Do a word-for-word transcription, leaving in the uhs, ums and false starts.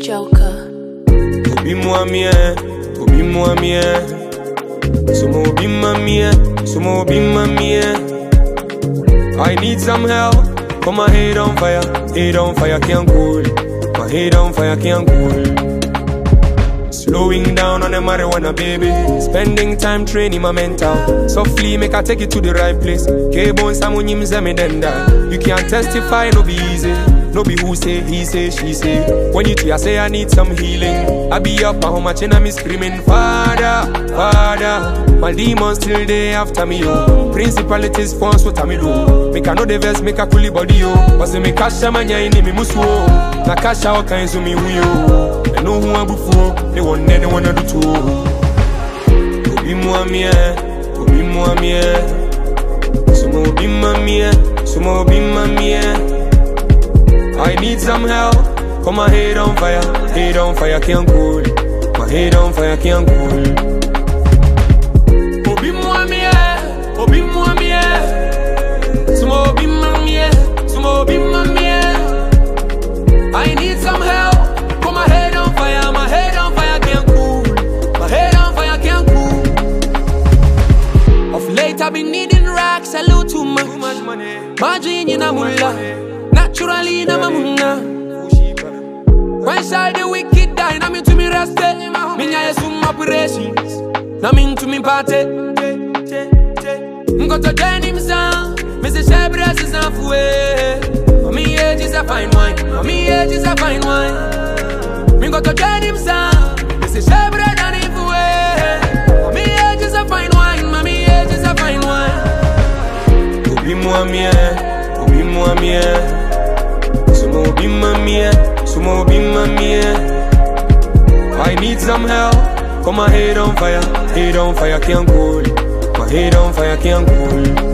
Joker. Obi moi mien, obi moi mien. Sumo obi ma mien, sumo obi ma mien. I need some help. Put my head on fire, head on fire can't cool. My head on fire can't cool. Slowing down on the marijuana, baby. Spending time training my mental. Softly make I take it to the right place. K-Bone Samunyim Zemidenda. You can't testify, no be easy. No be who say, he say, she say. When you tell I say I need some healing, I be up at home and I'm screaming, Father, Father. My demons still there after me, yo. Principalities force what I me do. Make I know the verse, make a coolie body, yo. Was me kasha manya in me musu. Na kasha all kinds of me, yo. I know who I'm before. They want anyone to do too. Obi moi mien, obi moi mien. Sumo obi ma mien, sumo obi ma mien. I need some help. Put my head on fire, head on fire can't cool. My head on fire can't cool. Obi moi mien, obi moi mien. Sumo obi ma mien, sumo obi ma mien. I need some help. Put my head on fire, my head on fire can't cool. My head on fire can't cool. Of late I've been needing racks, a little too much, too much money. Margin in a mullah. Naturally, na mamuna. When shall the wicked die? Na me to me rest. Me nya some operations. Na me to me party. Go to denim sound. Me say shebres is not fuwe. Me age is a fine wine. Me age is a fine wine. Me go to denim sound. Me say shebres not in fuwe. Me age is a fine wine. Me age is a fine wine. Obi moi mien, obi moi mien. Sumo obi ma mien, sumo obi ma mien. I need some help. Put my head on fire, head on fire can't cool. My head on fire can't cool.